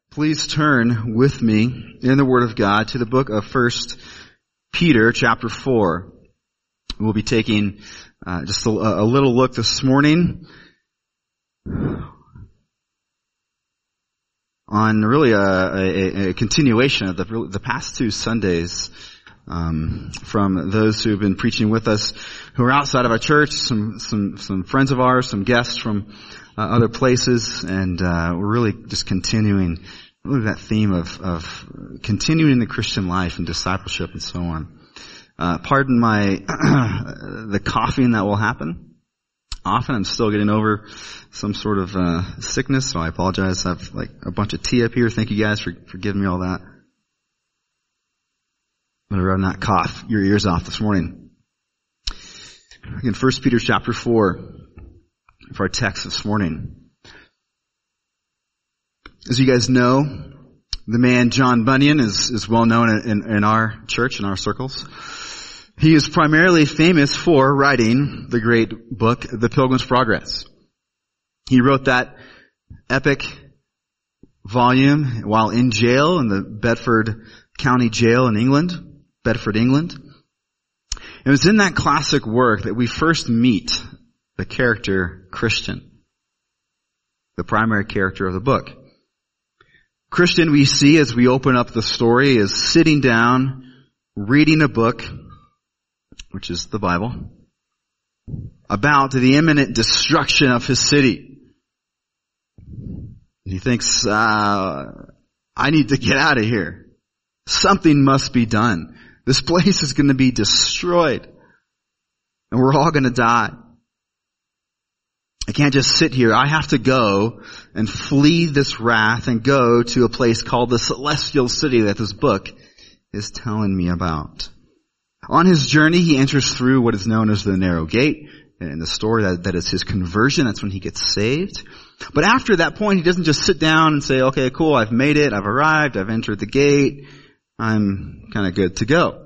Please turn with me in the Word of God to the book of 1 Peter chapter 4. We'll be taking just a little look this morning on really a continuation of the past two Sundays from those who have been preaching with us who are outside of our church, some friends of ours, some guests from other places, and we're really just continuing really that theme of continuing the Christian life and discipleship and so on. Pardon my the coughing that will happen. Often I'm still getting over some sort of sickness, so I apologize. I have like a bunch of tea up here. Thank you guys for giving me all that. I'm going to run that cough your ears off this morning. Again, 1 Peter chapter 4 for our text this morning. As you guys know, the man John Bunyan is well known in our church, in our circles. He is primarily famous for writing the great book, The Pilgrim's Progress. He wrote that epic volume while in jail in the Bedford County Jail in England, Bedford, England. It was in that classic work that we first meet the character Christian, the primary character of the book. Christian, we see as we open up the story, is sitting down, reading a book, which is the Bible, about the imminent destruction of his city. He thinks, I need to get out of here. Something must be done. This place is going to be destroyed, and we're all going to die. I can't just sit here. I have to go and flee this wrath and go to a place called the Celestial City that this book is telling me about. On his journey, he enters through what is known as the narrow gate. And in the story, that is his conversion. That's when he gets saved. But after that point, he doesn't just sit down and say, okay, cool, I've made it, I've arrived, I've entered the gate, I'm kind of good to go.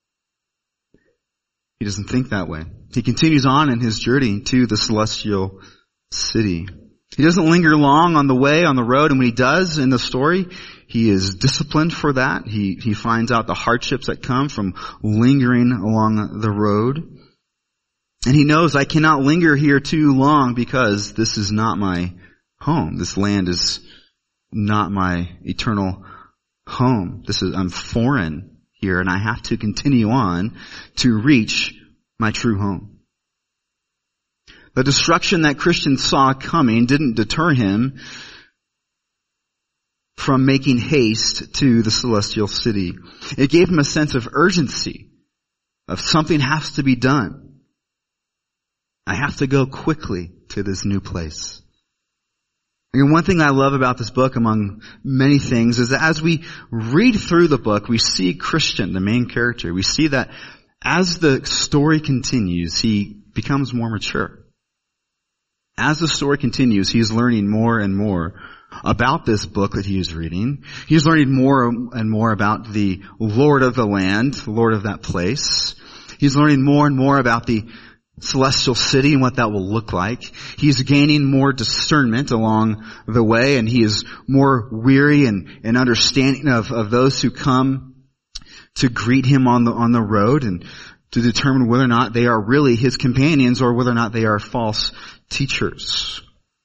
He doesn't think that way. He continues on in his journey to the Celestial City. He doesn't linger long on the way, on the road, and when he does in the story, he is disciplined for that. He finds out the hardships that come from lingering along the road. And he knows, I cannot linger here too long because this is not my home. This land is not my eternal home. I'm foreign here, and I have to continue on to reach my true home. The destruction that Christian saw coming didn't deter him from making haste to the Celestial City. It gave him a sense of urgency, of something has to be done. I have to go quickly to this new place. And one thing I love about this book, among many things, is that as we read through the book, we see Christian, the main character. We see that as the story continues, he becomes more mature. As the story continues, he's learning more and more about this book that he is reading. He's learning more and more about the Lord of the land, the Lord of that place. He's learning more and more about the Celestial City and what that will look like. He's gaining more discernment along the way, and he is more weary and understanding of those who come to greet him on the road and to determine whether or not they are really his companions or whether or not they are false teachers.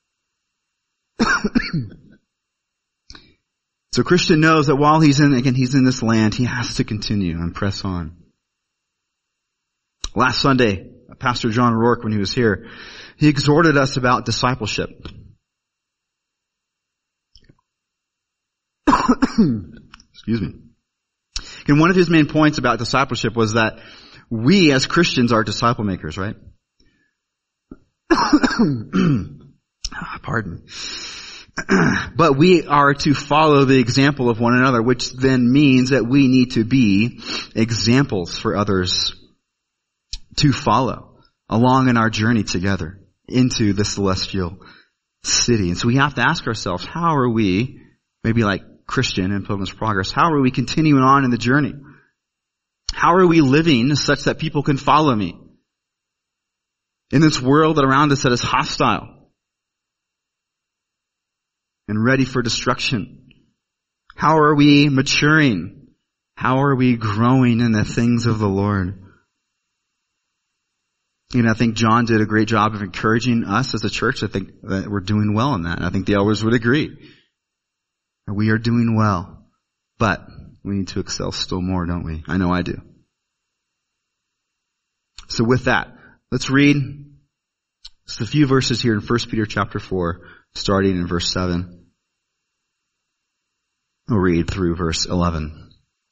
So Christian knows that while he's in this land, he has to continue and press on. Last Sunday, Pastor John Rourke, when he was here, he exhorted us about discipleship. Excuse me. And one of his main points about discipleship was that we as Christians are disciple makers, right? Pardon. But we are to follow the example of one another, which then means that we need to be examples for others to follow along in our journey together into the Celestial City. And so we have to ask ourselves, how are we, maybe like Christian in Pilgrim's Progress, how are we continuing on in the journey? How are we living such that people can follow me in this world around us that is hostile and ready for destruction? How are we maturing? How are we growing in the things of the Lord? And I think John did a great job of encouraging us as a church. I think that we're doing well in that. I think the elders would agree. We are doing well. But we need to excel still more, don't we? I know I do. So with that, let's read just a few verses here in 1 Peter chapter 4, starting in verse 7. We'll read through verse 11.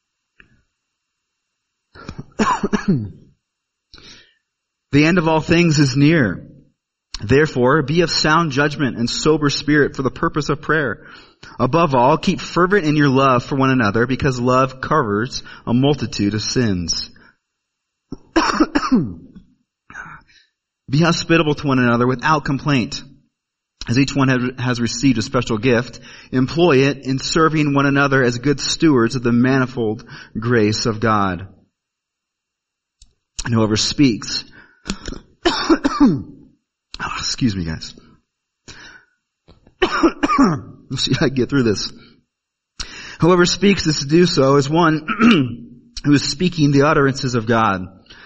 The end of all things is near. Therefore, be of sound judgment and sober spirit for the purpose of prayer. Above all, keep fervent in your love for one another, because love covers a multitude of sins. Be hospitable to one another without complaint. As each one has received a special gift, employ it in serving one another as good stewards of the manifold grace of God. And whoever speaks, excuse me, guys. Let's see how I get through this. Whoever speaks is to do so as one who is speaking the utterances of God.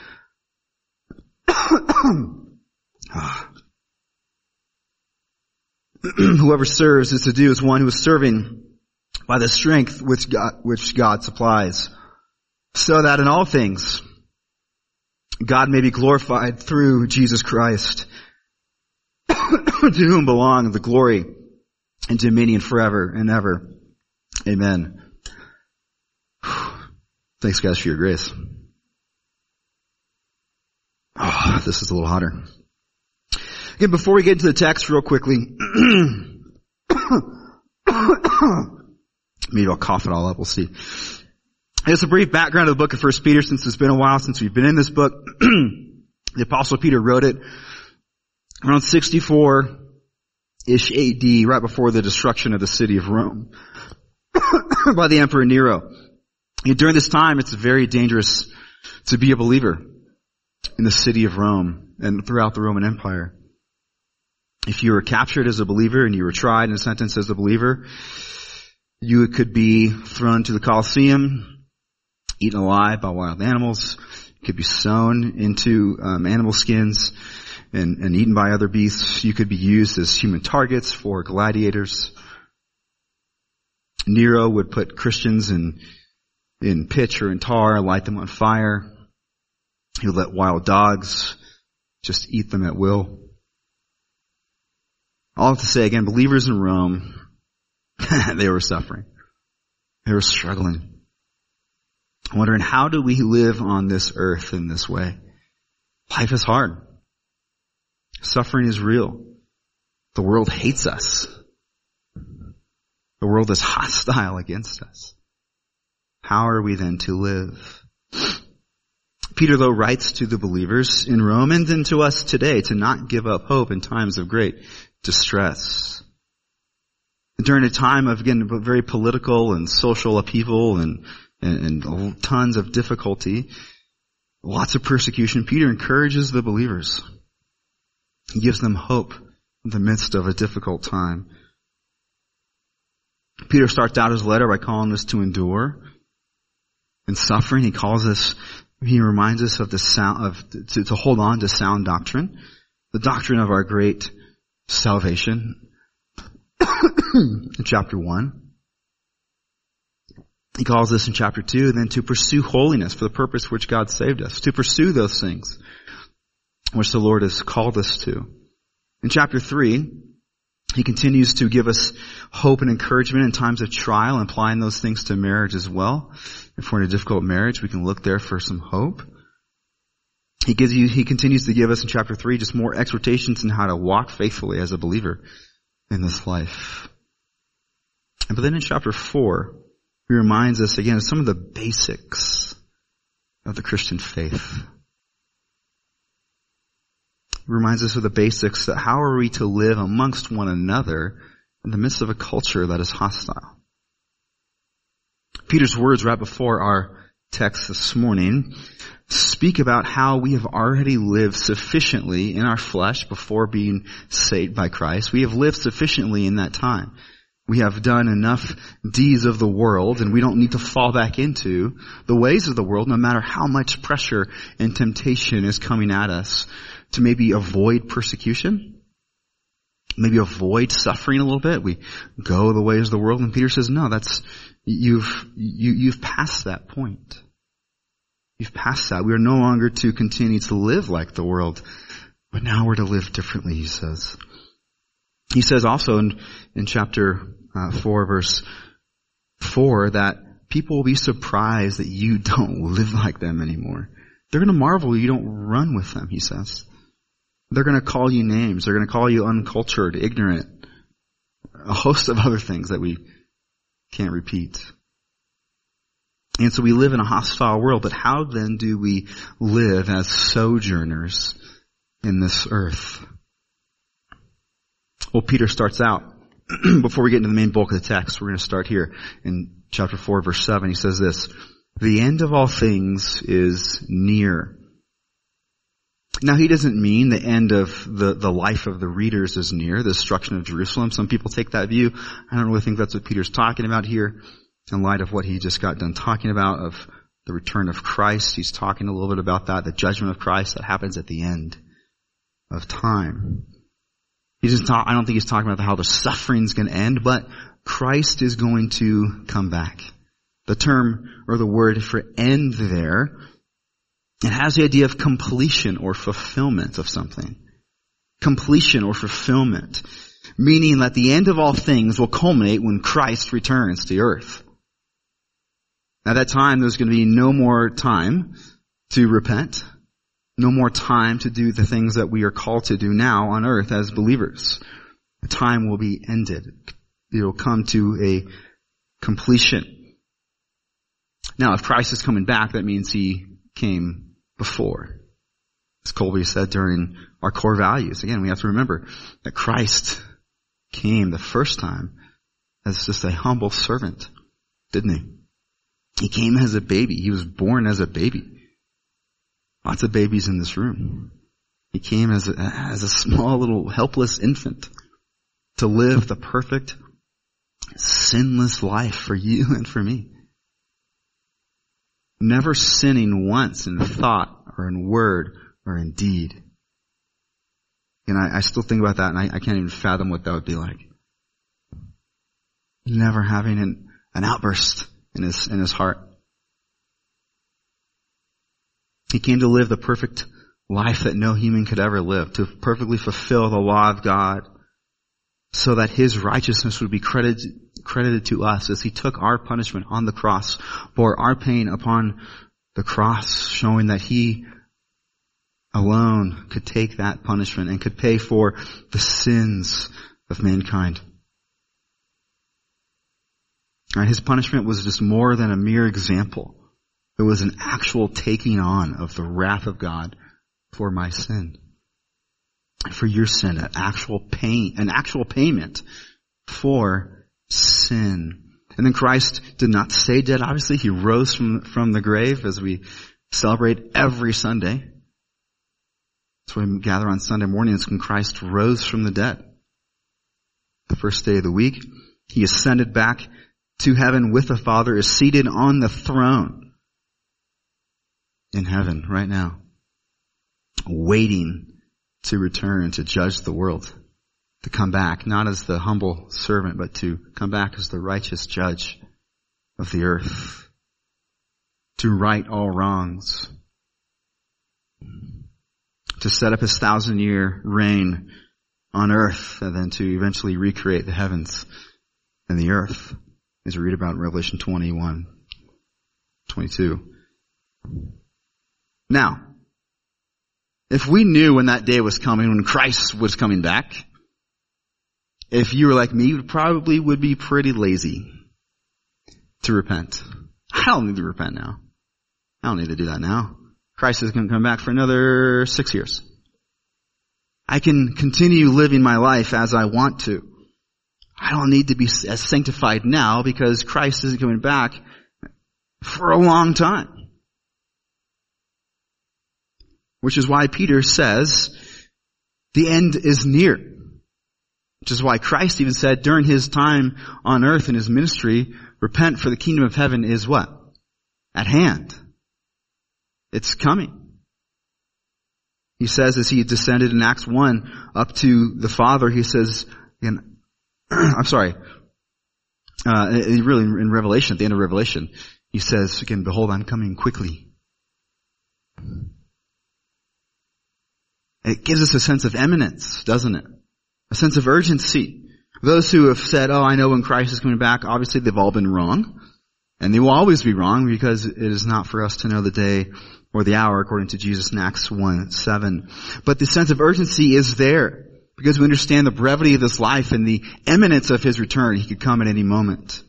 Whoever serves is to do as one who is serving by the strength which God supplies, so that in all things God may be glorified through Jesus Christ, to whom belong the glory and dominion forever and ever. Amen. Thanks, guys, for your grace. Oh, this is a little hotter. Again, before we get into the text real quickly, maybe I'll cough it all up, we'll see. It's a brief background of the book of 1 Peter, since it's been a while since we've been in this book. The Apostle Peter wrote it around 64-ish AD, right before the destruction of the city of Rome by the Emperor Nero. And during this time, it's very dangerous to be a believer in the city of Rome and throughout the Roman Empire. If you were captured as a believer and you were tried and sentenced as a believer, you could be thrown to the Colosseum, eaten alive by wild animals. You could be sewn into animal skins and eaten by other beasts. You could be used as human targets for gladiators. Nero would put Christians in pitch or in tar, light them on fire. He would let wild dogs just eat them at will. All I have to say, again, believers in Rome, they were suffering. They were struggling. Wondering, how do we live on this earth in this way? Life is hard. Suffering is real. The world hates us. The world is hostile against us. How are we then to live? Peter, though, writes to the believers in Rome and then to us today to not give up hope in times of great distress. During a time of, again, very political and social upheaval and tons of difficulty, lots of persecution, Peter encourages the believers. He gives them hope in the midst of a difficult time. Peter starts out his letter by calling us to endure in suffering. He reminds us of to hold on to sound doctrine, the doctrine of our great salvation. In chapter 1. He calls us in chapter 2 then to pursue holiness for the purpose which God saved us. To pursue those things which the Lord has called us to. In chapter 3, he continues to give us hope and encouragement in times of trial, applying those things to marriage as well. If we're in a difficult marriage, we can look there for some hope. He continues to give us in chapter 3 just more exhortations on how to walk faithfully as a believer in this life. But then in chapter 4, he reminds us again of some of the basics of the Christian faith. He reminds us of the basics that how are we to live amongst one another in the midst of a culture that is hostile. Peter's words right before our text this morning speak about how we have already lived sufficiently in our flesh before being saved by Christ. We have lived sufficiently in that time. We have done enough deeds of the world, and we don't need to fall back into the ways of the world, no matter how much pressure and temptation is coming at us, to maybe avoid persecution, maybe avoid suffering a little bit. We go the ways of the world, and Peter says, no, you've passed that point. You've passed that. We are no longer to continue to live like the world, but now we're to live differently, he says. He says also in chapter 4, verse 4, that people will be surprised that you don't live like them anymore. They're going to marvel you don't run with them, he says. They're going to call you names. They're going to call you uncultured, ignorant, a host of other things that we can't repeat. And so we live in a hostile world, but how then do we live as sojourners in this earth? Well, Peter starts out, before we get into the main bulk of the text, we're going to start here in chapter 4, verse 7. He says this, the end of all things is near. Now, he doesn't mean the end of the life of the readers is near, the destruction of Jerusalem. Some people take that view. I don't really think that's what Peter's talking about here, in light of what he just got done talking about, of the return of Christ. He's talking a little bit about that, the judgment of Christ that happens at the end of time. I don't think he's talking about how the suffering's going to end, but Christ is going to come back. The term or the word for end there, it has the idea of completion or fulfillment of something. Completion or fulfillment. Meaning that the end of all things will culminate when Christ returns to earth. At that time, there's going to be no more time to repent. No more time to do the things that we are called to do now on earth as believers. The time will be ended. It will come to a completion. Now, if Christ is coming back, that means he came before. As Colby said during our core values. Again, we have to remember that Christ came the first time as just a humble servant, didn't he? He came as a baby. He was born as a baby. Lots of babies in this room. He came as a small little helpless infant to live the perfect, sinless life for you and for me. Never sinning once in thought or in word or in deed. And I still think about that, and I can't even fathom what that would be like. Never having an outburst in his heart. He came to live the perfect life that no human could ever live, to perfectly fulfill the law of God, so that his righteousness would be credited to us as he took our punishment on the cross, bore our pain upon the cross, showing that he alone could take that punishment and could pay for the sins of mankind. And his punishment was just more than a mere example. It was an actual taking on of the wrath of God for my sin. For your sin, an actual payment for sin. And then Christ did not stay dead, obviously. He rose from the grave, as we celebrate every Sunday. That's why we gather on Sunday mornings, when Christ rose from the dead. The first day of the week, he ascended back to heaven with the Father, is seated on the throne in heaven right now, waiting to return to judge the world, to come back, not as the humble servant, but to come back as the righteous judge of the earth, to right all wrongs, to set up his 1,000-year reign on earth, and then to eventually recreate the heavens and the earth, as we read about in Revelation 21, 22. Now, if we knew when that day was coming, when Christ was coming back, if you were like me, you probably would be pretty lazy to repent. I don't need to repent now. I don't need to do that now. Christ is going to come back for another 6 years. I can continue living my life as I want to. I don't need to be as sanctified now because Christ isn't coming back for a long time. Which is why Peter says, the end is near. Which is why Christ even said during his time on earth in his ministry, repent, for the kingdom of heaven is what? At hand. It's coming. He says as he descended in Acts 1 up to the Father, he says, I'm sorry, really in Revelation, at the end of Revelation, he says again, behold, I'm coming quickly. It gives us a sense of imminence, doesn't it? A sense of urgency. Those who have said, oh, I know when Christ is coming back, obviously they've all been wrong. And they will always be wrong because it is not for us to know the day or the hour according to Jesus in Acts 1:7. But the sense of urgency is there because we understand the brevity of this life and the imminence of his return. He could come at any moment.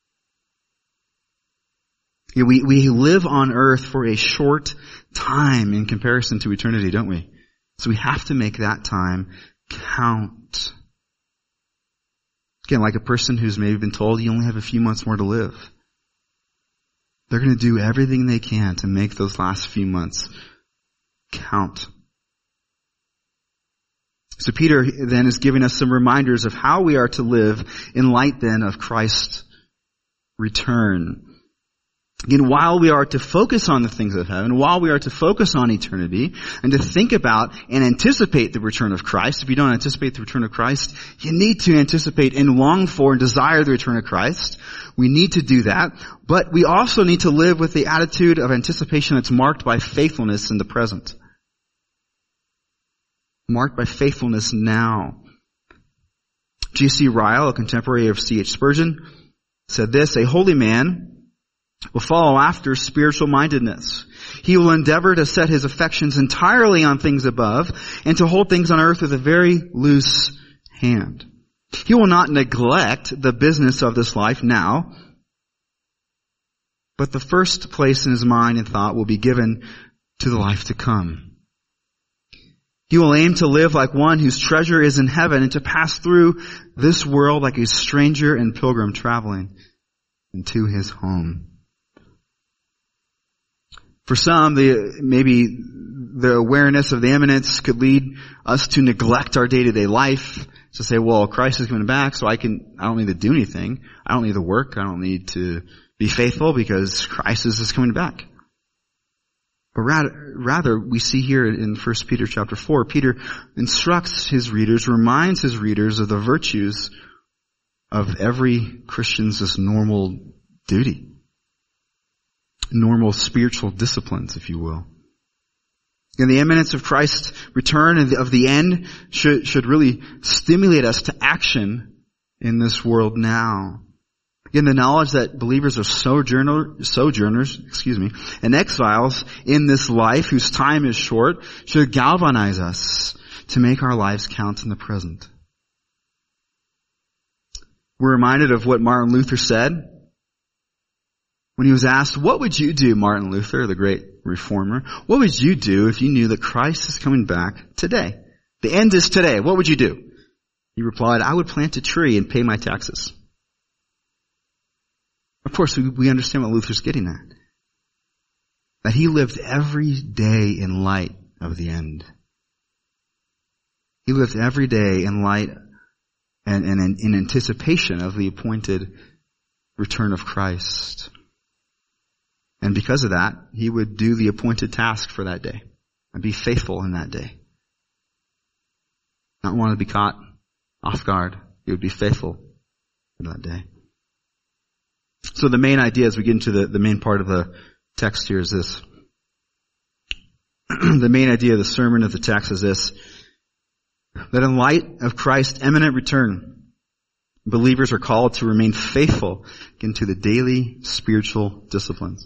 We live on earth for a short time in comparison to eternity, don't we? So we have to make that time count. Again, like a person who's maybe been told you only have a few months more to live. They're going to do everything they can to make those last few months count. So Peter then is giving us some reminders of how we are to live in light then of Christ's return. Again, while we are to focus on the things of heaven, while we are to focus on eternity, and to think about and anticipate the return of Christ, if you don't anticipate the return of Christ, you need to anticipate and long for and desire the return of Christ. We need to do that, but we also need to live with the attitude of anticipation that's marked by faithfulness in the present. Marked by faithfulness now. G.C. Ryle, a contemporary of C.H. Spurgeon, said this, a holy man will follow after spiritual mindedness. He will endeavor to set his affections entirely on things above and to hold things on earth with a very loose hand. He will not neglect the business of this life now, but the first place in his mind and thought will be given to the life to come. He will aim to live like one whose treasure is in heaven and to pass through this world like a stranger and pilgrim traveling into his home. For some, maybe the awareness of the imminence could lead us to neglect our day-to-day life. To say, well, Christ is coming back, so I don't need to do anything. I don't need to work. I don't need to be faithful because Christ is coming back. But rather, we see here in 1 Peter chapter 4, Peter instructs his readers, reminds his readers of the virtues of every Christian's just normal duty. Normal spiritual disciplines, if you will. And the imminence of Christ's return and of the end should really stimulate us to action in this world now. Again, the knowledge that believers are sojourners, and exiles in this life whose time is short should galvanize us to make our lives count in the present. We're reminded of what Martin Luther said when he was asked, what would you do, Martin Luther, the great reformer? What would you do if you knew that Christ is coming back today? The end is today. What would you do? He replied, I would plant a tree and pay my taxes. Of course, we understand what Luther's getting at. That he lived every day in light of the end. He lived every day in light and in anticipation of the appointed return of Christ. And because of that, he would do the appointed task for that day and be faithful in that day. Not want to be caught off guard. He would be faithful in that day. So the main idea as we get into the main part of the text here is this. The main idea of the sermon of the text is this. That in light of Christ's imminent return, believers are called to remain faithful into the daily spiritual disciplines.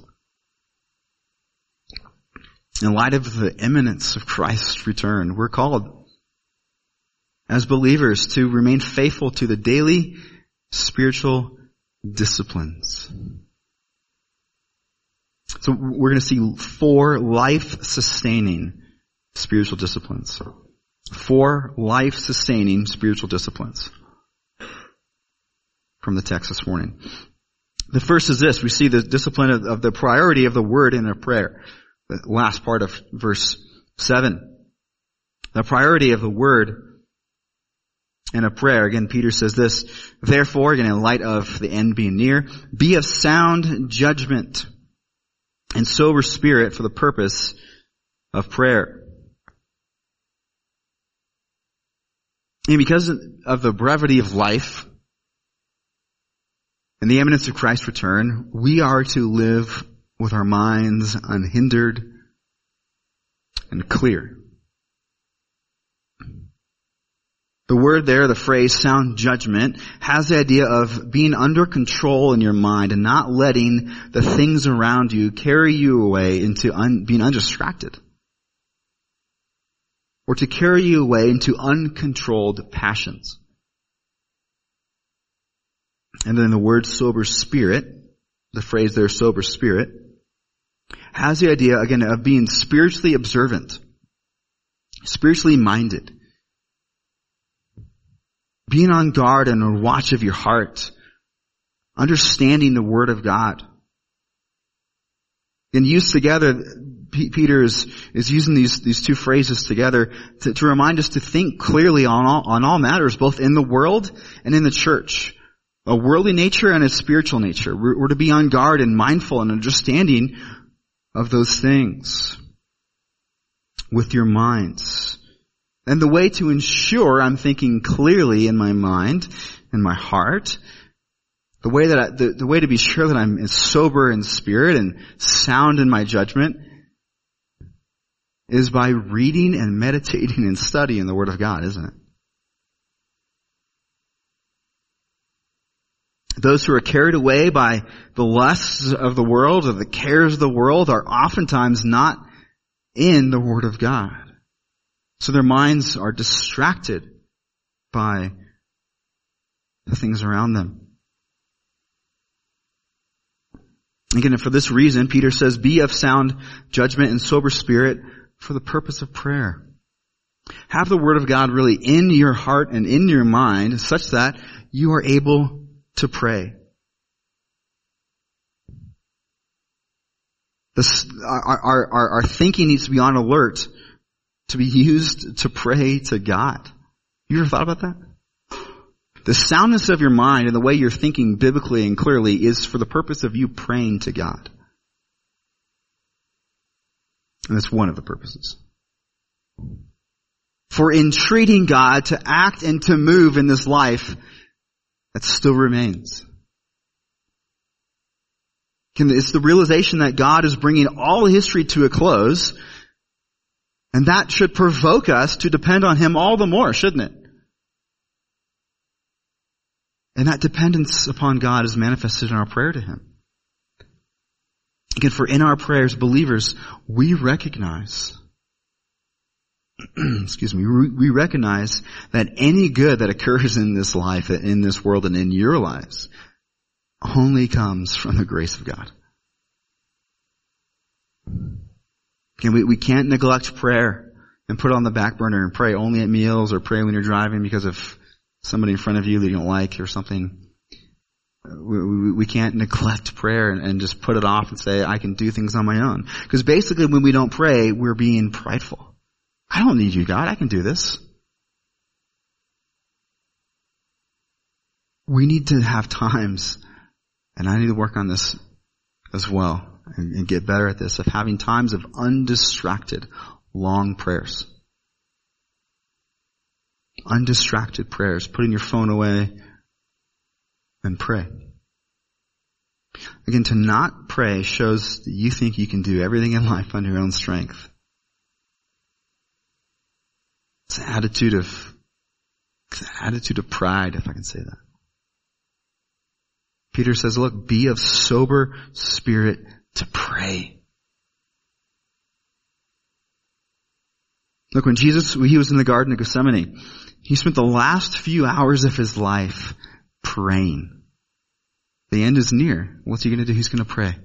In light of the imminence of Christ's return, we're called as believers to remain faithful to the daily spiritual disciplines. So we're going to see 4 life-sustaining spiritual disciplines. 4 life-sustaining spiritual disciplines from the text this morning. The first is this. We see the discipline of the priority of the word in a prayer. The last part of verse 7. The priority of the word and a prayer. Again, Peter says this, therefore, again, in light of the end being near, be of sound judgment and sober spirit for the purpose of prayer. And because of the brevity of life and the imminence of Christ's return, we are to live with our minds unhindered and clear. The word there, the phrase sound judgment, has the idea of being under control in your mind and not letting the things around you carry you away into being undistracted. Or to carry you away into uncontrolled passions. And then the word sober spirit, the phrase there, sober spirit, has the idea, again, of being spiritually observant, spiritually minded. Being on guard and on watch of your heart. Understanding the Word of God. And used together, Peter is using these two phrases together to remind us to think clearly on all matters, both in the world and in the church. A worldly nature and a spiritual nature. We're to be on guard and mindful and understanding of those things with your minds. And the way to ensure I'm thinking clearly in my mind and my heart, the way to be sure that I'm sober in spirit and sound in my judgment is by reading and meditating and studying the Word of God, isn't it? Those who are carried away by the lusts of the world or the cares of the world are oftentimes not in the Word of God. So their minds are distracted by the things around them. Again, for this reason, Peter says, be of sound judgment and sober spirit for the purpose of prayer. Have the Word of God really in your heart and in your mind such that you are able to pray. Our thinking needs to be on alert to be used to pray to God. You ever thought about that? The soundness of your mind and the way you're thinking biblically and clearly is for the purpose of you praying to God. And that's one of the purposes. For entreating God to act and to move in this life that still remains. It's the realization that God is bringing all history to a close, and that should provoke us to depend on Him all the more, shouldn't it? And that dependence upon God is manifested in our prayer to Him. Again, for in our prayers, believers, we recognize, we recognize that any good that occurs in this life, in this world, and in your lives, only comes from the grace of God. Again, we can't neglect prayer and put it on the back burner and pray only at meals or pray when you're driving because of somebody in front of you that you don't like or something. We can't neglect prayer and just put it off and say, I can do things on my own. Because basically when we don't pray, we're being prideful. I don't need you, God. I can do this. We need to have times, and I need to work on this as well and get better at this, of having times of undistracted, long prayers. Undistracted prayers. Putting your phone away and pray. Again, to not pray shows that you think you can do everything in life on your own strength. It's an attitude of pride, if I can say that. Peter says, look, be of sober spirit to pray. Look, when he was in the Garden of Gethsemane, he spent the last few hours of his life praying. The end is near. What's he going to do? He's going to pray.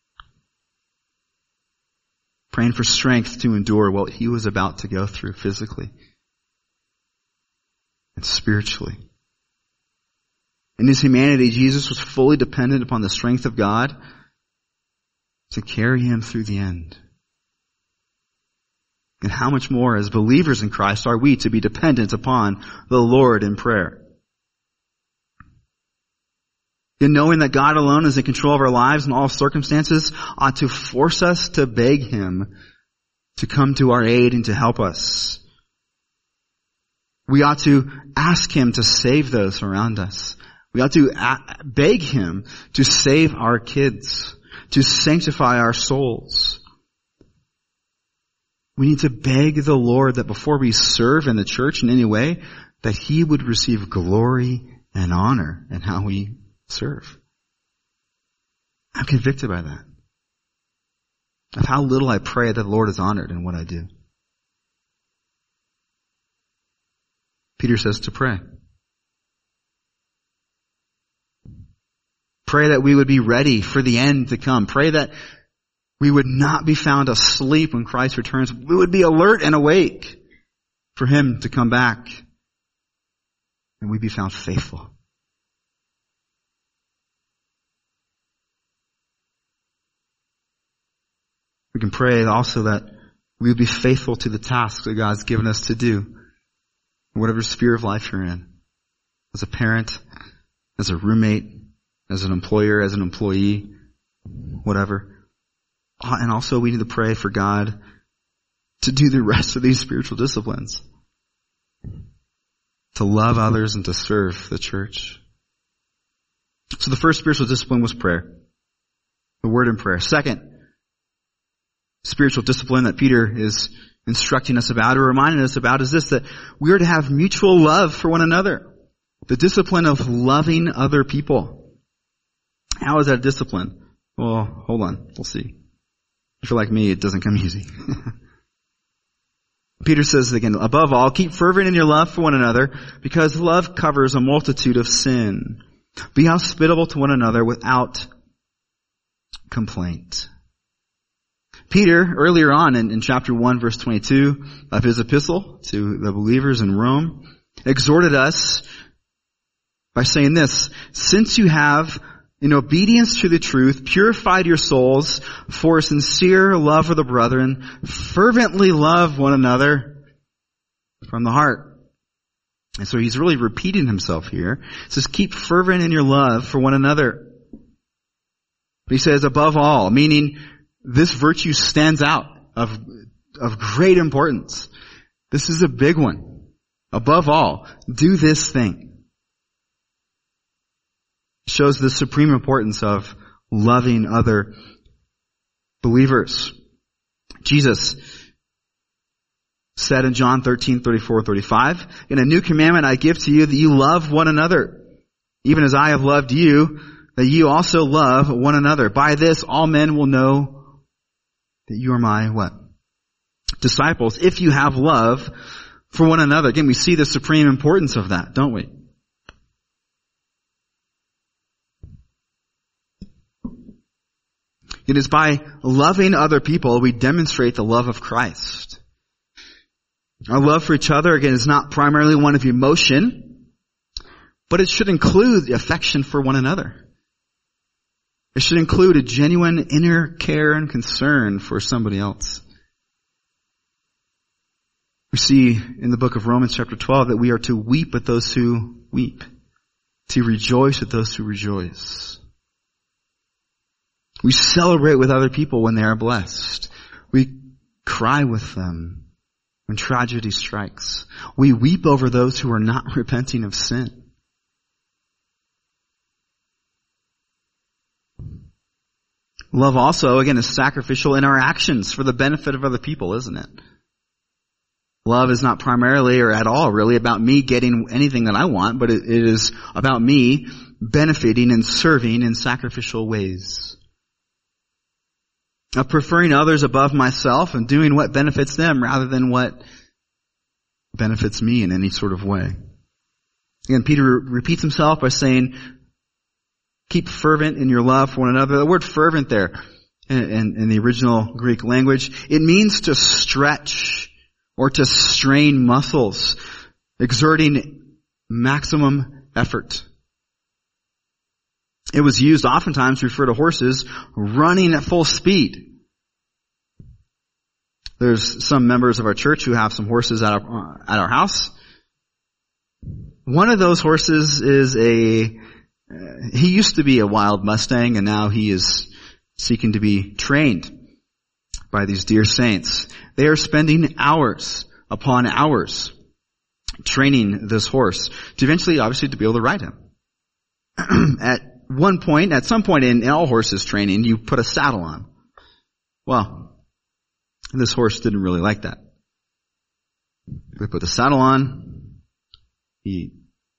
Praying for strength to endure what he was about to go through physically and spiritually. In his humanity, Jesus was fully dependent upon the strength of God to carry him through the end. And how much more as believers in Christ are we to be dependent upon the Lord in prayer? And knowing that God alone is in control of our lives in all circumstances ought to force us to beg Him to come to our aid and to help us. We ought to ask Him to save those around us. We ought to beg Him to save our kids, to sanctify our souls. We need to beg the Lord that before we serve in the church in any way, that He would receive glory and honor in how we serve. I'm convicted by that. Of how little I pray that the Lord is honored in what I do. Peter says to pray. Pray that we would be ready for the end to come. Pray that we would not be found asleep when Christ returns. We would be alert and awake for Him to come back. And we'd be found faithful. We can pray also that we would be faithful to the tasks that God's given us to do. Whatever sphere of life you're in. As a parent, as a roommate, as an employer, as an employee, whatever. And also we need to pray for God to do the rest of these spiritual disciplines. To love others and to serve the church. So the first spiritual discipline was prayer. The word in prayer. Second spiritual discipline that Peter is instructing us about or reminding us about is this, that we are to have mutual love for one another. The discipline of loving other people. How is that a discipline? Well, hold on. We'll see. If you're like me, it doesn't come easy. Peter says again, above all, keep fervent in your love for one another, because love covers a multitude of sin. Be hospitable to one another without complaint. Peter, earlier on in chapter 1, verse 22 of his epistle to the believers in Rome, exhorted us by saying this, since you have, in obedience to the truth, purified your souls for a sincere love of the brethren, fervently love one another from the heart. And so he's really repeating himself here. He says, keep fervent in your love for one another. But he says, above all, meaning this virtue stands out of great importance. This is a big one. Above all, do this thing. Shows the supreme importance of loving other believers. Jesus said in John 13:34-35, in a new commandment I give to you that you love one another, even as I have loved you, that you also love one another. By this all men will know that you are my what? Disciples, if you have love for one another. Again, we see the supreme importance of that, don't we? It is by loving other people we demonstrate the love of Christ. Our love for each other, again, is not primarily one of emotion, but it should include the affection for one another. It should include a genuine inner care and concern for somebody else. We see in the book of Romans chapter 12 that we are to weep with those who weep, to rejoice with those who rejoice. We celebrate with other people when they are blessed. We cry with them when tragedy strikes. We weep over those who are not repenting of sin. Love also, again, is sacrificial in our actions for the benefit of other people, isn't it? Love is not primarily or at all really about me getting anything that I want, but it is about me benefiting and serving in sacrificial ways. Of preferring others above myself and doing what benefits them rather than what benefits me in any sort of way. Again, Peter repeats himself by saying, keep fervent in your love for one another. The word fervent there in the original Greek language, it means to stretch or to strain muscles, exerting maximum effort. It was used oftentimes to refer to horses running at full speed. There's some members of our church who have some horses at our house. One of those horses is he used to be a wild Mustang, and now he is seeking to be trained by these dear saints. They are spending hours upon hours training this horse to eventually, obviously, to be able to ride him. At some point in all horses training, you put a saddle on. Well, this horse didn't really like that. We put the saddle on, he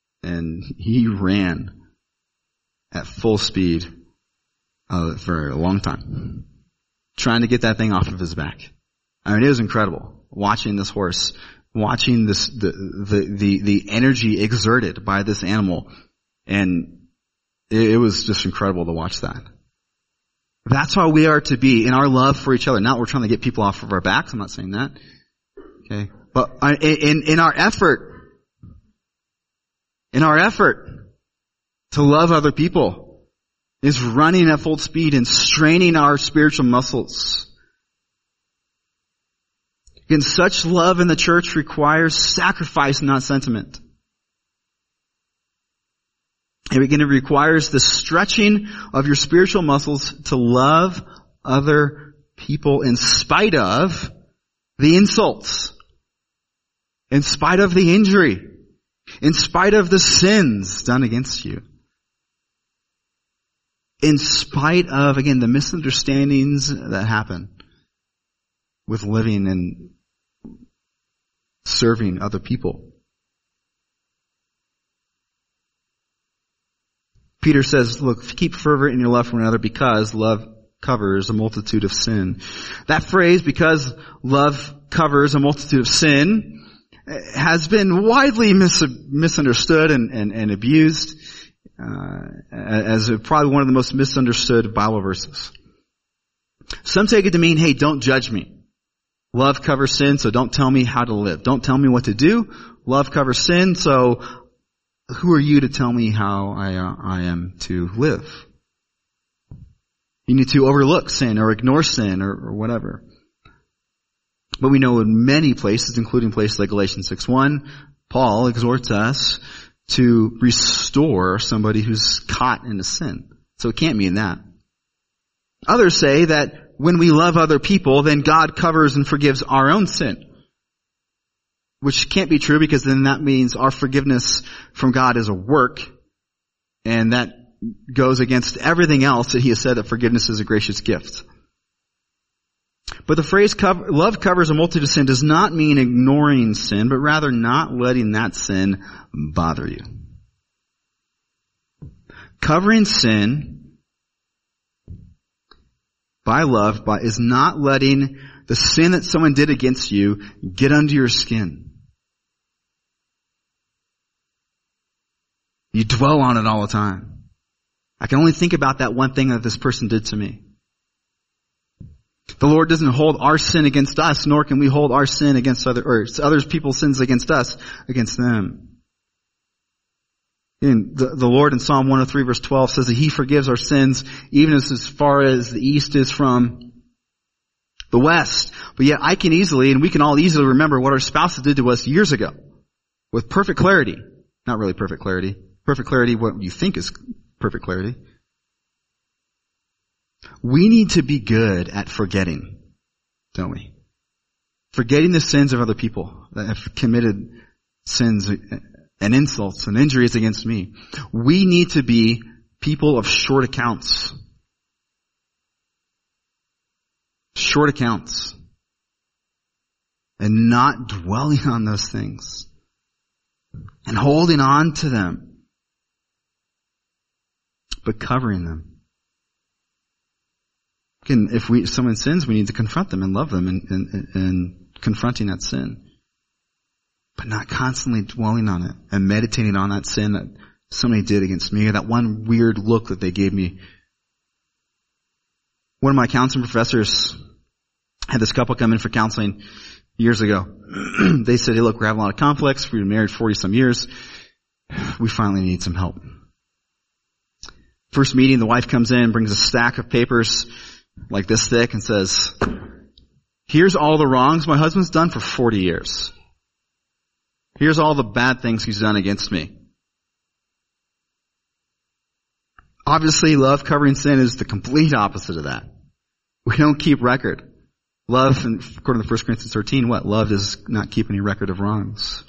ran at full speed for a long time, trying to get that thing off of his back. I mean, it was incredible watching this horse, watching this the energy exerted by this animal, and it was just incredible to watch that. That's how we are to be in our love for each other. Not we're trying to get people off of our backs. I'm not saying that. Okay, but in our effort to love other people is running at full speed and straining our spiritual muscles. Again, such love in the church requires sacrifice, not sentiment. And again, it requires the stretching of your spiritual muscles to love other people in spite of the insults, in spite of the injury, in spite of the sins done against you, in spite of, again, the misunderstandings that happen with living and serving other people. Peter says, look, keep fervent in your love for one another because love covers a multitude of sin. That phrase, because love covers a multitude of sin, has been widely misunderstood and abused as probably one of the most misunderstood Bible verses. Some take it to mean, hey, don't judge me. Love covers sin, so don't tell me how to live. Don't tell me what to do. Love covers sin, so who are you to tell me how I am to live? You need to overlook sin or ignore sin or whatever. But we know in many places, including places like Galatians 6:1, Paul exhorts us to restore somebody who's caught in a sin. So it can't mean that. Others say that when we love other people, then God covers and forgives our own sin. Which can't be true because then that means our forgiveness from God is a work, and that goes against everything else that he has said that forgiveness is a gracious gift. But the phrase love covers a multitude of sin does not mean ignoring sin, but rather not letting that sin bother you. Covering sin by love is not letting the sin that someone did against you get under your skin. You dwell on it all the time. I can only think about that one thing that this person did to me. The Lord doesn't hold our sin against us, nor can we hold our sin against other people's sins against us, against them. And the Lord in Psalm 103 verse 12 says that He forgives our sins even as far as the east is from the west. But yet I can easily, and we can all easily remember what our spouses did to us years ago with perfect clarity. Not really perfect clarity. Perfect clarity, what you think is perfect clarity. We need to be good at forgetting, don't we? Forgetting the sins of other people that have committed sins and insults and injuries against me. We need to be people of short accounts. Short accounts. And not dwelling on those things. And holding on to them. But covering them. Again, if someone sins, we need to confront them and love them and confronting that sin. But not constantly dwelling on it and meditating on that sin that somebody did against me or that one weird look that they gave me. One of my counseling professors had this couple come in for counseling years ago. They said, hey, look, we're having a lot of conflicts. We've been married 40 some years. We finally need some help. First meeting, the wife comes in, brings a stack of papers like this thick and says, Here's all the wrongs my husband's done for 40 years. Here's all the bad things he's done against me. Obviously, love covering sin is the complete opposite of that. We don't keep record. Love, according to 1 Corinthians 13, what? Love does not keep any record of wrongs.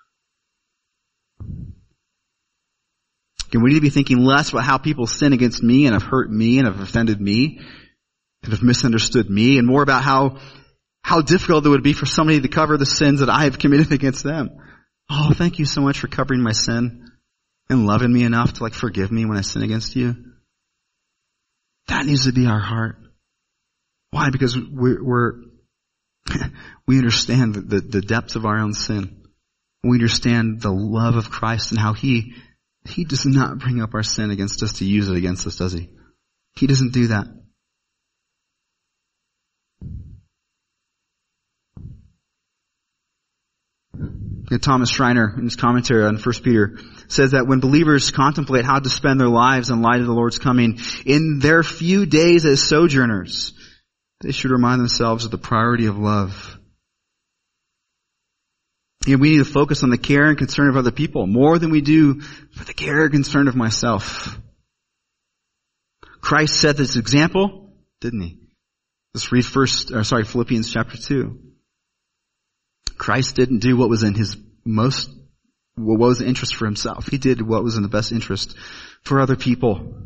Again, we need to be thinking less about how people sin against me and have hurt me and have offended me and have misunderstood me, and more about how difficult it would be for somebody to cover the sins that I have committed against them. Oh, thank you so much for covering my sin and loving me enough to forgive me when I sin against you. That needs to be our heart. Why? Because we understand the depths of our own sin. We understand the love of Christ and how He does not bring up our sin against us to use it against us, does He? He doesn't do that. Thomas Schreiner, in his commentary on 1 Peter, says that when believers contemplate how to spend their lives in light of the Lord's coming, in their few days as sojourners, they should remind themselves of the priority of love. We need to focus on the care and concern of other people more than we do for the care and concern of myself. Christ set this example, didn't He? Let's read Philippians chapter 2. Christ didn't do what was in what was the interest for Himself. He did what was in the best interest for other people.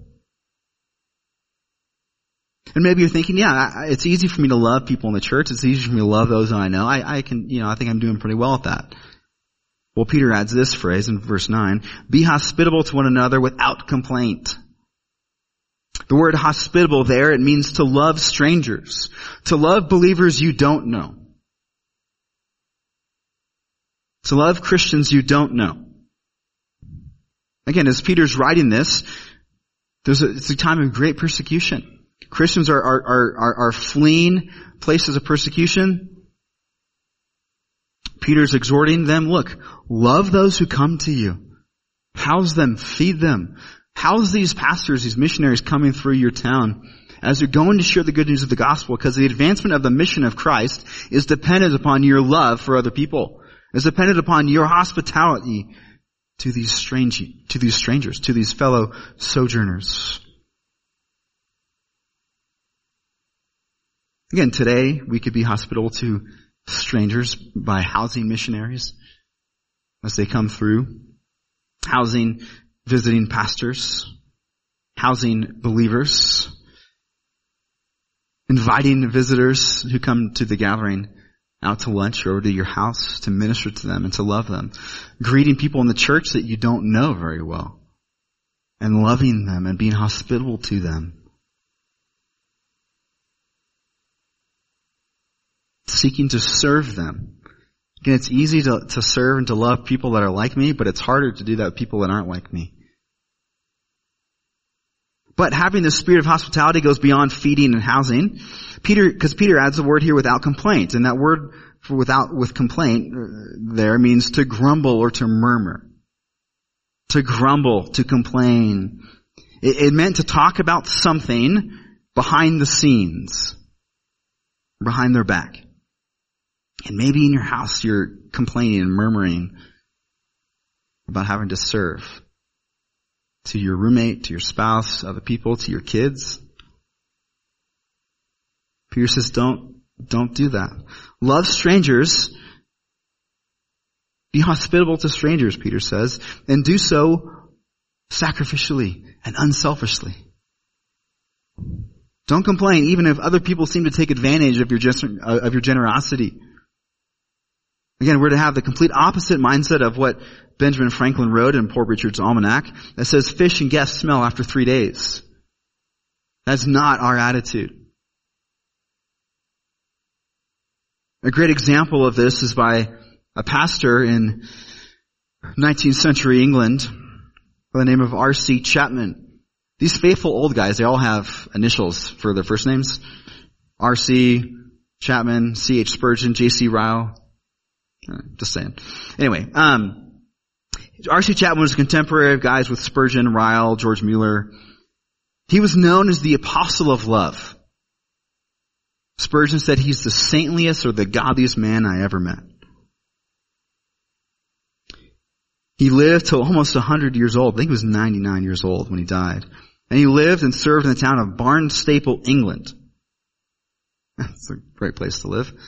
And maybe you're thinking, it's easy for me to love people in the church. It's easy for me to love those that I know. I think I'm doing pretty well at that. Well, Peter adds this phrase in verse 9, be hospitable to one another without complaint. The word hospitable there, it means to love strangers, to love believers you don't know. To love Christians you don't know. Again, as Peter's writing this, it's a time of great persecution. Christians are fleeing places of persecution. Peter's exhorting them, look, love those who come to you. House them, feed them. House these pastors, these missionaries coming through your town as you're going to share the good news of the gospel, because the advancement of the mission of Christ is dependent upon your love for other people. It's dependent upon your hospitality to these strangers, to these fellow sojourners. Again, today we could be hospitable to strangers by housing missionaries as they come through, housing visiting pastors, housing believers, inviting visitors who come to the gathering out to lunch or to your house to minister to them and to love them. Greeting people in the church that you don't know very well and loving them and being hospitable to them. Seeking to serve them. Again, it's easy to serve and to love people that are like me, but it's harder to do that with people that aren't like me. But having the spirit of hospitality goes beyond feeding and housing. Because Peter adds the word here without complaint. And that word for with complaint there means to grumble or to murmur. To grumble, to complain. It meant to talk about something behind the scenes. Behind their back. And maybe in your house you're complaining and murmuring about having to serve. To your roommate, to your spouse, other people, to your kids. Peter says, don't do that. Love strangers. Be hospitable to strangers, Peter says, and do so sacrificially and unselfishly. Don't complain, even if other people seem to take advantage of your generosity. Again, we're to have the complete opposite mindset of what Benjamin Franklin wrote in Poor Richard's Almanac that says fish and guests smell after 3 days. That's not our attitude. A great example of this is by a pastor in 19th century England by the name of R.C. Chapman. These faithful old guys, they all have initials for their first names. R.C. Chapman, C.H. Spurgeon, J.C. Ryle. Just saying. Anyway, R.C. Chapman was a contemporary of guys with Spurgeon, Ryle, George Mueller. He was known as the apostle of love. Spurgeon said he's the saintliest or the godliest man I ever met. He lived till almost 100 years old. I think he was 99 years old when he died. And he lived and served in the town of Barnstaple, England. That's a great place to live.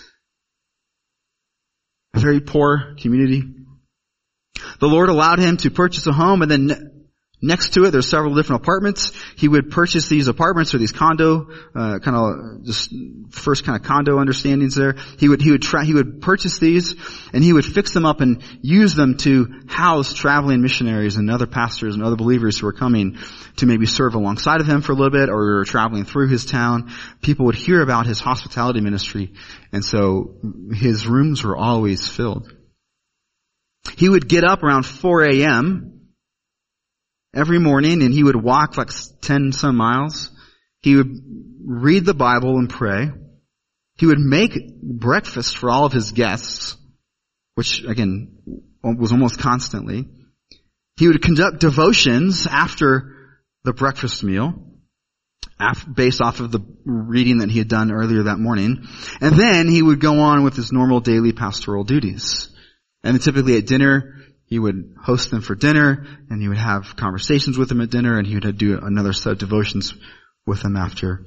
A very poor community. The Lord allowed him to purchase a home, and then next to it, there's several different apartments. He would purchase these apartments or these condo, just first kind of condo understandings there. He would purchase these, and he would fix them up and use them to house traveling missionaries and other pastors and other believers who were coming to maybe serve alongside of him for a little bit, or were traveling through his town. People would hear about his hospitality ministry, and so his rooms were always filled. He would get up around 4 a.m., every morning, and he would walk like 10 some miles. He would read the Bible and pray. He would make breakfast for all of his guests, which again was almost constantly. He would conduct devotions after the breakfast meal, based off of the reading that he had done earlier that morning. And then he would go on with his normal daily pastoral duties. And typically at dinner, he would host them for dinner, and he would have conversations with them at dinner, and he would do another set of devotions with them after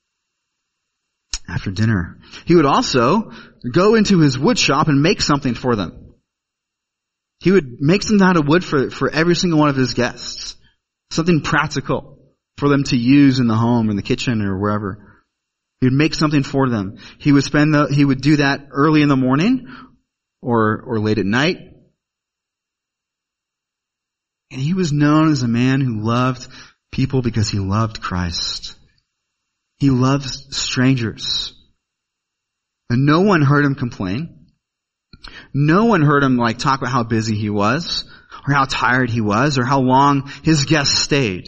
dinner. He would also go into his wood shop and make something for them. He would make something out of wood for every single one of his guests. Something practical for them to use in the home, in the kitchen, or wherever. He would make something for them. He would do that early in the morning or late at night. And he was known as a man who loved people because he loved Christ. He loved strangers. And no one heard him complain. No one heard him talk about how busy he was, or how tired he was, or how long his guests stayed.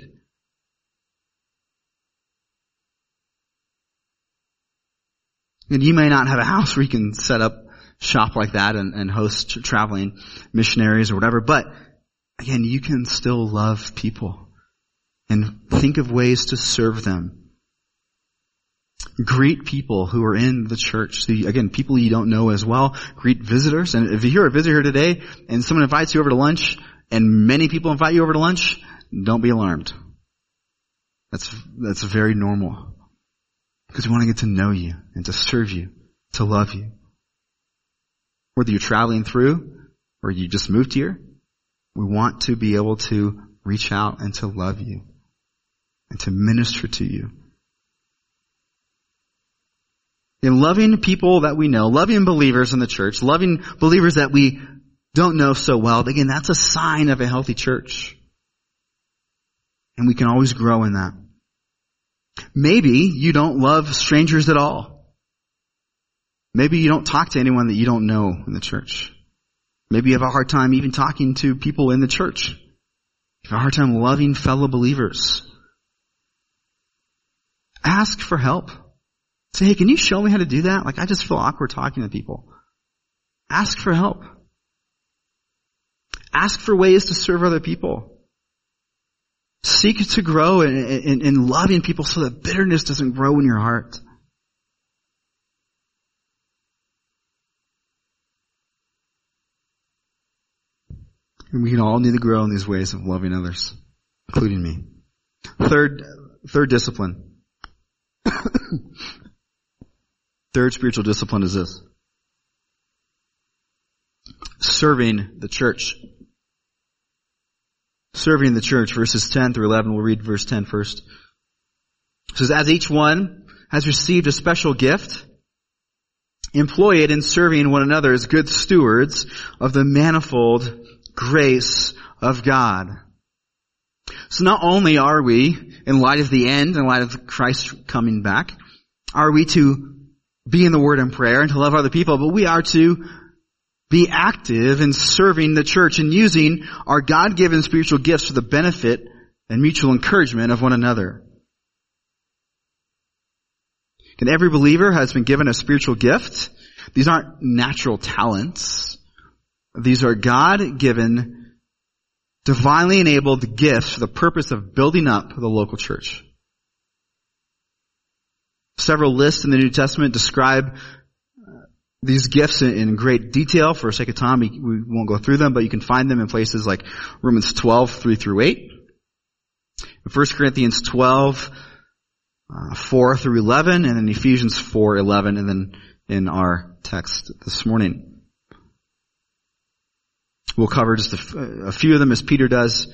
And you may not have a house where you can set up shop like that and host traveling missionaries or whatever, but again, you can still love people and think of ways to serve them. Greet people who are in the church. Again, people you don't know as well. Greet visitors. And if you're a visitor here today and someone invites you over to lunch, and many people invite you over to lunch, don't be alarmed. That's very normal. Because we want to get to know you and to serve you, to love you. Whether you're traveling through or you just moved here, we want to be able to reach out and to love you and to minister to you. In loving people that we know, loving believers in the church, loving believers that we don't know so well, again, that's a sign of a healthy church. And we can always grow in that. Maybe you don't love strangers at all. Maybe you don't talk to anyone that you don't know in the church. Maybe you have a hard time even talking to people in the church. You have a hard time loving fellow believers. Ask for help. Say, hey, can you show me how to do that? I just feel awkward talking to people. Ask for help. Ask for ways to serve other people. Seek to grow in loving people so that bitterness doesn't grow in your heart. And we can all need to grow in these ways of loving others, including me. Third discipline. Third spiritual discipline is this. Serving the church. Serving the church, verses 10 through 11. We'll read verse 10 first. It says, as each one has received a special gift, employ it in serving one another as good stewards of the manifold grace of God. So not only are we, in light of the end, in light of Christ coming back, are we to be in the Word and prayer and to love other people, but we are to be active in serving the church and using our God-given spiritual gifts for the benefit and mutual encouragement of one another. And every believer has been given a spiritual gift. These aren't natural talents. These are God-given, divinely enabled gifts for the purpose of building up the local church. Several lists in the New Testament describe these gifts in great detail. For sake of time, we won't go through them, but you can find them in places like Romans 12, 3 through 8. 1 Corinthians 12, 4 through 11, and then Ephesians 4, 11, and then in our text this morning. We'll cover just a few of them as Peter does.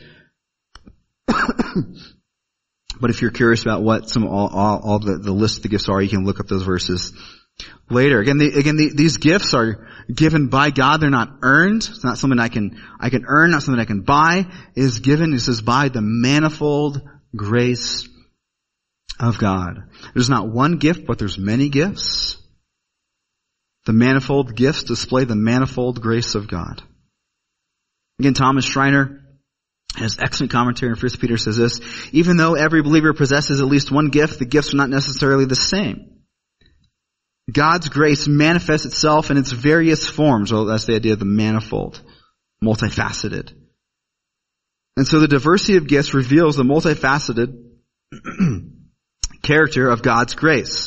But if you're curious about what all the list of the gifts are, you can look up those verses later. Again, these gifts are given by God. They're not earned. It's not something I can earn, not something I can buy. It is given, it says, by the manifold grace of God. There's not one gift, but there's many gifts. The manifold gifts display the manifold grace of God. Again, Thomas Schreiner, his excellent commentary in 1 Peter says this: even though every believer possesses at least one gift, the gifts are not necessarily the same. God's grace manifests itself in its various forms. Well, that's the idea of the manifold, multifaceted. And so the diversity of gifts reveals the multifaceted character of God's grace.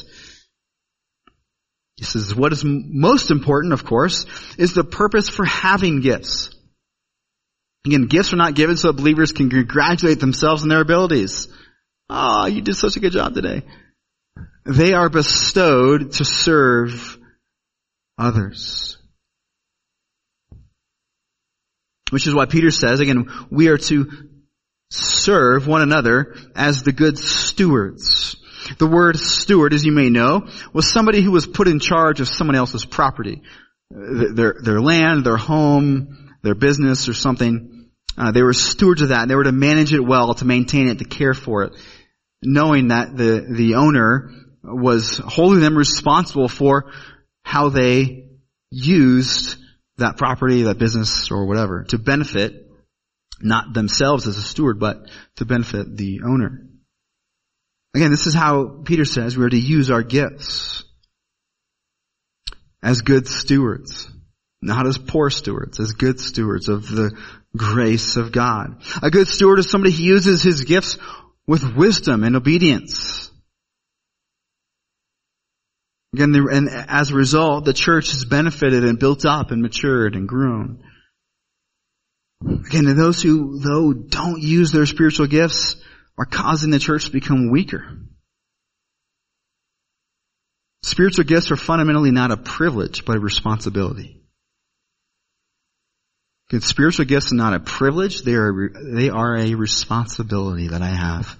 He says what is most important, of course, is the purpose for having gifts. Again, gifts are not given so that believers can congratulate themselves on their abilities. Oh, you did such a good job today. They are bestowed to serve others. Which is why Peter says, again, we are to serve one another as the good stewards. The word steward, as you may know, was somebody who was put in charge of someone else's property. Their land, their home, their business or something. They were stewards of that, and they were to manage it well, to maintain it, to care for it, knowing that the owner was holding them responsible for how they used that property, that business, or whatever, to benefit not themselves as a steward, but to benefit the owner. Again, this is how Peter says we are to use our gifts as good stewards, not as poor stewards, as good stewards of the grace of God. A good steward is somebody who uses his gifts with wisdom and obedience. Again, and as a result, the church has benefited and built up and matured and grown. Again, those who, though, don't use their spiritual gifts are causing the church to become weaker. Spiritual gifts are fundamentally not a privilege, but a responsibility. Again, spiritual gifts are not a privilege, they are a responsibility that I have.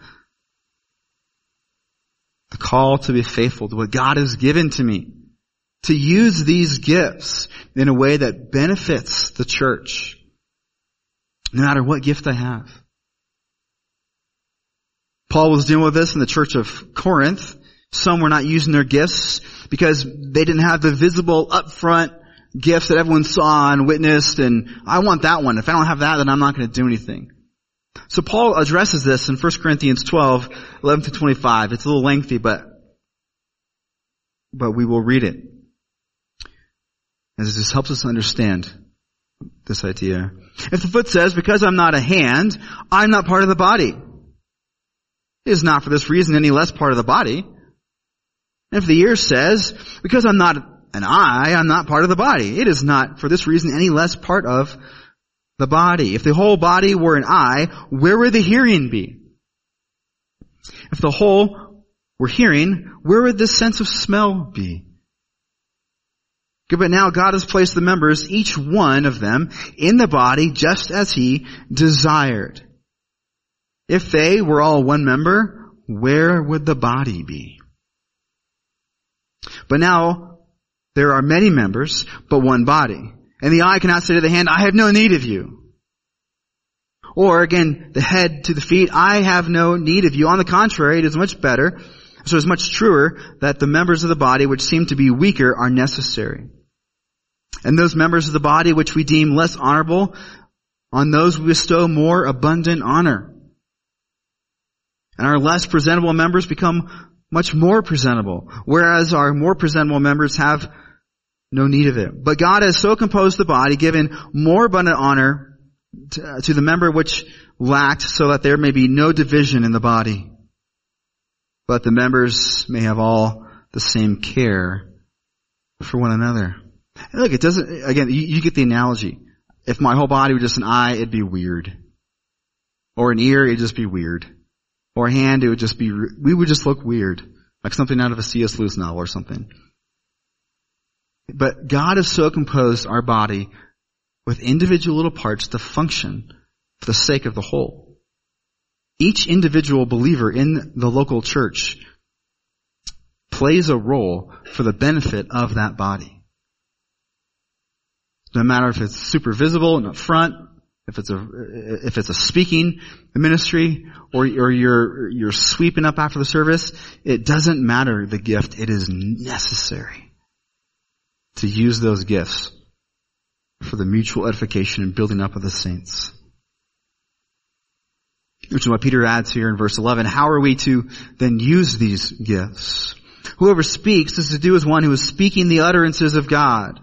The call to be faithful to what God has given to me. To use these gifts in a way that benefits the church. No matter what gift I have. Paul was dealing with this in the church of Corinth. Some were not using their gifts because they didn't have the visible upfront gifts that everyone saw and witnessed, and I want that one. If I don't have that, then I'm not going to do anything. So Paul addresses this in 1 Corinthians 12, 11 to 25. It's a little lengthy, but we will read it. As this helps us understand this idea. If the foot says, because I'm not a hand, I'm not part of the body, it is not for this reason any less part of the body. And if the ear says, because I'm not an eye, I'm not part of the body, it is not for this reason any less part of the body. If the whole body were an eye, where would the hearing be? If the whole were hearing, where would the sense of smell be? But now God has placed the members, each one of them, in the body just as He desired. If they were all one member, where would the body be? But now there are many members, but one body. And the eye cannot say to the hand, I have no need of you. Or again, the head to the feet, I have no need of you. On the contrary, it is much better, so it's much truer that the members of the body which seem to be weaker are necessary. And those members of the body which we deem less honorable, on those we bestow more abundant honor. And our less presentable members become much more presentable, whereas our more presentable members have no need of it. But God has so composed the body, given more abundant honor to the member which lacked, so that there may be no division in the body, but the members may have all the same care for one another. And look, it doesn't, again, you get the analogy. If my whole body were just an eye, it'd be weird. Or an ear, it'd just be weird. Or a hand, it would just be, we would just look weird. Like something out of a C.S. Lewis novel or something. But God has so composed our body with individual little parts to function for the sake of the whole. Each individual believer in the local church plays a role for the benefit of that body. No matter if it's super visible and up front, if it's a speaking ministry, or you're sweeping up after the service, it doesn't matter the gift. It is necessary to use those gifts for the mutual edification and building up of the saints. Which is what Peter adds here in verse 11. How are we to then use these gifts? Whoever speaks is to do as one who is speaking the utterances of God.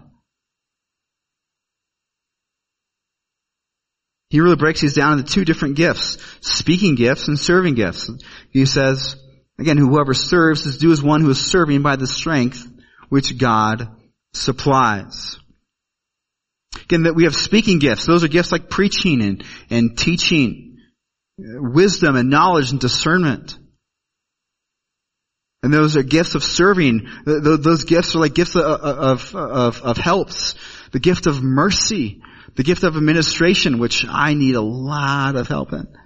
He really breaks these down into two different gifts, speaking gifts and serving gifts. He says, again, whoever serves is to do as one who is serving by the strength which God supplies. Again, that we have speaking gifts. Those are gifts like preaching and teaching, wisdom and knowledge and discernment. And those are gifts of serving. Those gifts are like gifts of helps. The gift of mercy. The gift of administration, which I need a lot of help in.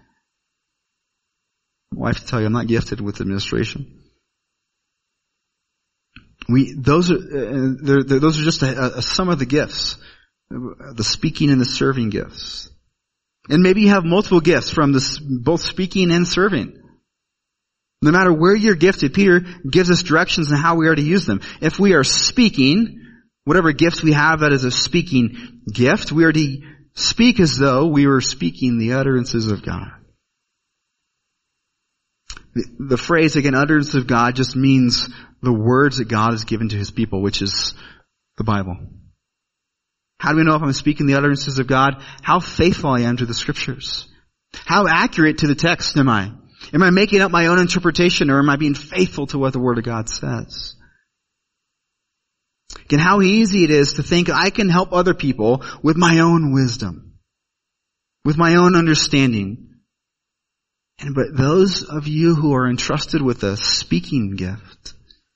My wife will tell you I'm not gifted with administration. Those are just some of the gifts. The speaking and the serving gifts. And maybe you have multiple gifts from this, both speaking and serving. No matter where you're gifted, Peter gives us directions on how we are to use them. If we are speaking, whatever gifts we have that is a speaking gift, we are to speak as though we were speaking the utterances of God. The phrase, again, utterances of God, just means the words that God has given to His people, which is the Bible. How do we know if I'm speaking the utterances of God? How faithful I am to the Scriptures. How accurate to the text am I? Am I making up my own interpretation, or am I being faithful to what the Word of God says? Again, how easy it is to think I can help other people with my own wisdom, with my own understanding. But those of you who are entrusted with a speaking gift,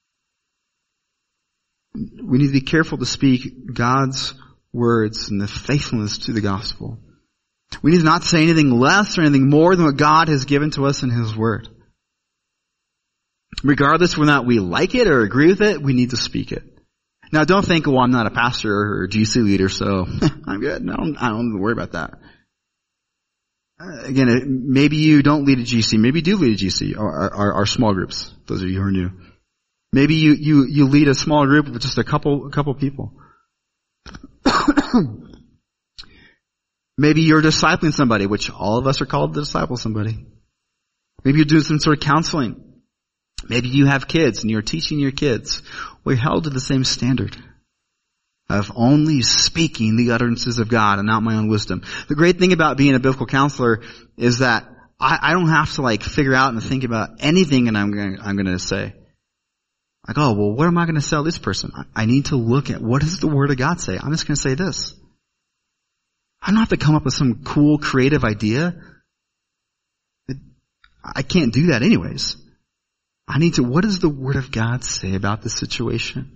we need to be careful to speak God's words and the faithfulness to the gospel. We need to not say anything less or anything more than what God has given to us in His Word. Regardless whether or not we like it or agree with it, we need to speak it. Now don't think, well, I'm not a pastor or a GC leader, so I'm good. No, I don't need to worry about that. Again, maybe you don't lead a GC. Maybe you do lead a GC, or our small groups, those of you who are new. Maybe you lead a small group with just a couple people. Maybe you're discipling somebody, which all of us are called to disciple somebody. Maybe you're doing some sort of counseling. Maybe you have kids and you're teaching your kids. We're held to the same standard of only speaking the utterances of God and not my own wisdom. The great thing about being a biblical counselor is that I don't have to figure out and think about anything that I'm going to say. Like, oh, well, what am I going to tell this person? I need to look at what does the Word of God say? I'm just going to say this. I don't have to come up with some cool, creative idea. I can't do that anyways. What does the Word of God say about this situation?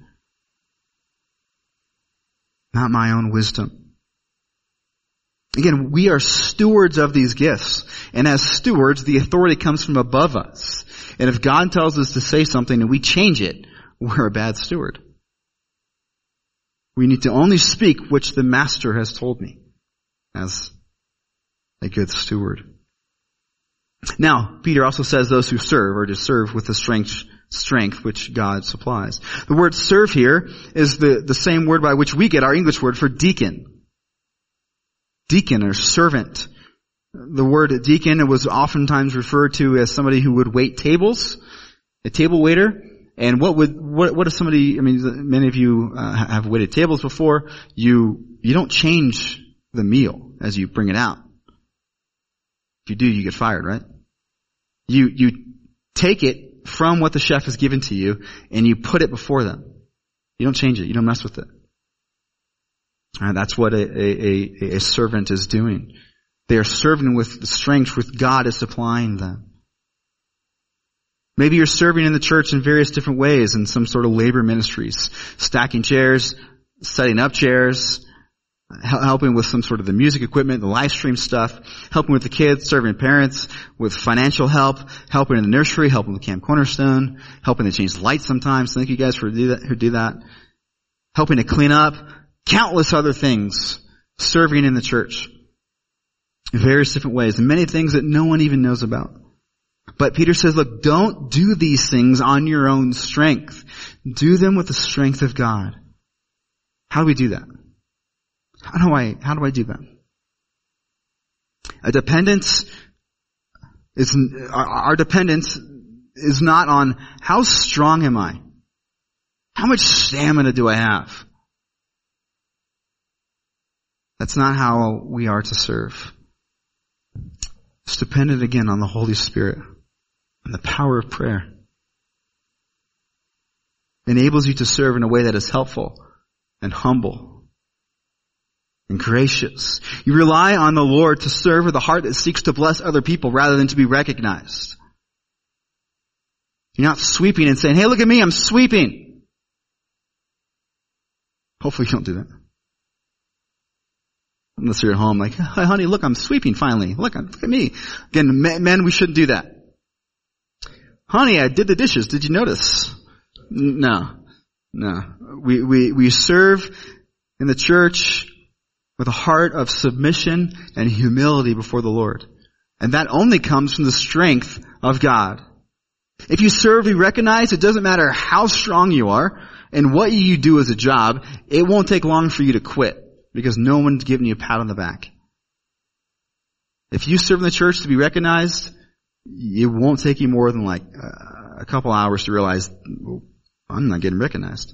Not my own wisdom. Again, we are stewards of these gifts. And as stewards, the authority comes from above us. And if God tells us to say something and we change it, we're a bad steward. We need to only speak which the Master has told me as a good steward. Now, Peter also says those who serve are to serve with the strength which God supplies. The word serve here is the same word by which we get our English word for deacon. Deacon or servant. The word deacon was oftentimes referred to as somebody who would wait tables, a table waiter. And what if somebody, many of you have waited tables before, you don't change the meal as you bring it out. If you do, you get fired, right? You take it from what the chef has given to you, and you put it before them. You don't change it. You don't mess with it. That's what a servant is doing. They are serving with the strength which God is supplying them. Maybe you're serving in the church in various different ways in some sort of labor ministries. Stacking chairs, setting up chairs, helping with some sort of the music equipment, the live stream stuff, helping with the kids, serving parents with financial help, helping in the nursery, helping with Camp Cornerstone, helping to change the lights sometimes. Thank you guys who do that. Helping to clean up, countless other things, serving in the church in various different ways, and many things that no one even knows about. But Peter says, look, don't do these things on your own strength. Do them with the strength of God. How do we do that? How do I do that? Our dependence is not on how strong am I? How much stamina do I have? That's not how we are to serve. It's dependent again on the Holy Spirit and the power of prayer. It enables you to serve in a way that is helpful and humble and gracious. You rely on the Lord to serve with a heart that seeks to bless other people rather than to be recognized. You're not sweeping and saying, hey, look at me, I'm sweeping. Hopefully you don't do that. Unless you're at home like, hey, honey, look, I'm sweeping finally. Look at me. Again, men, we shouldn't do that. Honey, I did the dishes. Did you notice? No. We serve in the church with a heart of submission and humility before the Lord. And that only comes from the strength of God. If you serve, you recognize it doesn't matter how strong you are and what you do as a job, it won't take long for you to quit because no one's giving you a pat on the back. If you serve in the church to be recognized, it won't take you more than like a couple hours to realize, well, I'm not getting recognized.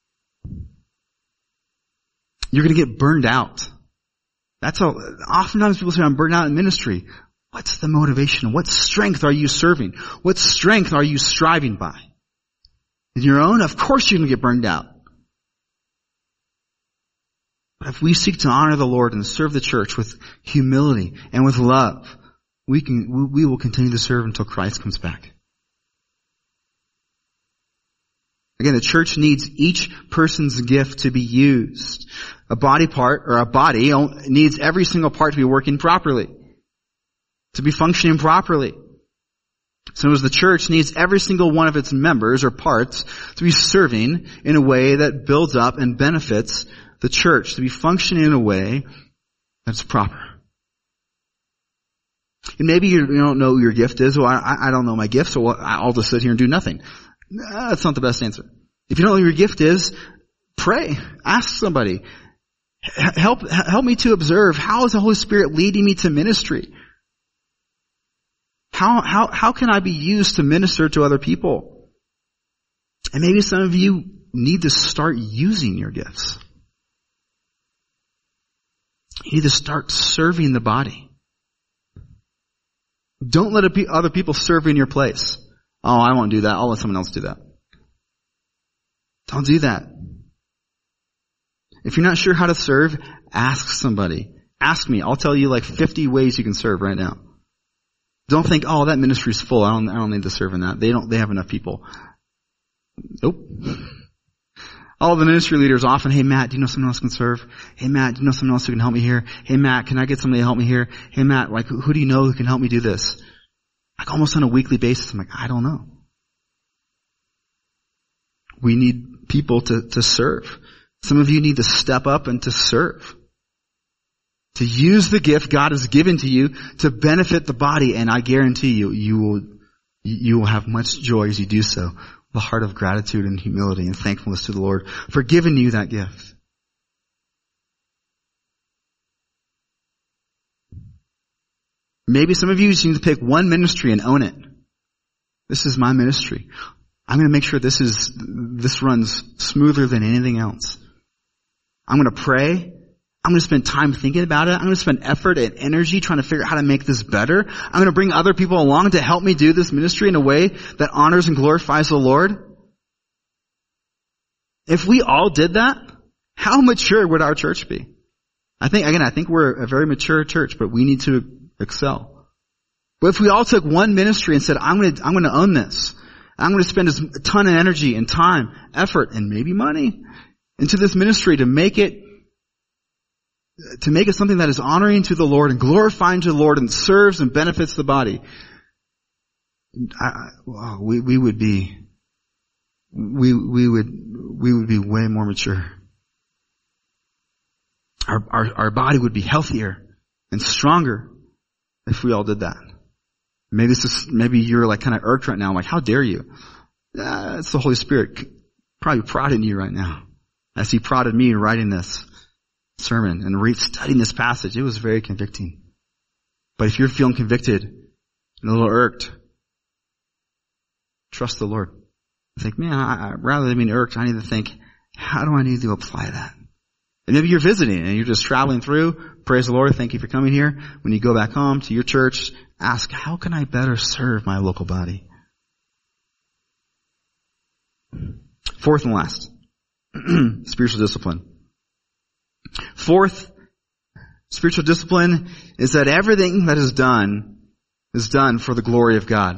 You're going to get burned out. That's how, oftentimes people say, I'm burned out in ministry. What's the motivation? What strength are you serving? What strength are you striving by? In your own, of course you're going to get burned out. But if we seek to honor the Lord and serve the church with humility and with love, we will continue to serve until Christ comes back. Again, the church needs each person's gift to be used. A body needs every single part to be working properly, to be functioning properly. So as the church needs every single one of its members or parts to be serving in a way that builds up and benefits the church, to be functioning in a way that's proper. And maybe you don't know what your gift is. Well, I don't know my gift, so I'll just sit here and do nothing. That's not the best answer. If you don't know what your gift is, pray. Ask somebody. Help me to observe, how is the Holy Spirit leading me to ministry? How can I be used to minister to other people? And maybe some of you need to start using your gifts. You need to start serving the body. Don't let other people serve in your place. Oh, I won't do that. I'll let someone else do that. Don't do that. If you're not sure how to serve, ask somebody. Ask me. I'll tell you like 50 ways you can serve right now. Don't think, oh, that ministry's full. I don't need to serve in that. They have enough people. Nope. All the ministry leaders often, hey Matt, do you know someone else can serve? Hey Matt, do you know someone else who can help me here? Hey Matt, can I get somebody to help me here? Hey Matt, like who do you know who can help me do this? Like almost on a weekly basis. I'm like, I don't know. We need people to serve. Some of you need to step up and to serve. To use the gift God has given to you to benefit the body, and I guarantee you will have much joy as you do so. The heart of gratitude and humility and thankfulness to the Lord for giving you that gift. Maybe some of you just need to pick one ministry and own it. This is my ministry. I'm going to make sure this runs smoother than anything else. I'm going to pray. I'm going to spend time thinking about it. I'm going to spend effort and energy trying to figure out how to make this better. I'm going to bring other people along to help me do this ministry in a way that honors and glorifies the Lord. If we all did that, how mature would our church be? I think we're a very mature church, but we need to excel. But if we all took one ministry and said, I'm going to own this. I'm going to spend a ton of energy and time, effort, and maybe money into this ministry to make it something that is honoring to the Lord and glorifying to the Lord and serves and benefits the body. We would be way more mature. Our body would be healthier and stronger if we all did that. Maybe you're like kind of irked right now. I'm like, how dare you? It's the Holy Spirit probably prodding you right now, as He prodded me in writing this sermon and studying this passage. It was very convicting. But if you're feeling convicted and a little irked, trust the Lord. Think, man, rather than being irked, I need to think, how do I need to apply that? And maybe you're visiting and you're just traveling through. Praise the Lord. Thank you for coming here. When you go back home to your church, ask, how can I better serve my local body? Fourth and last, spiritual discipline. Fourth, spiritual discipline is that everything that is done for the glory of God.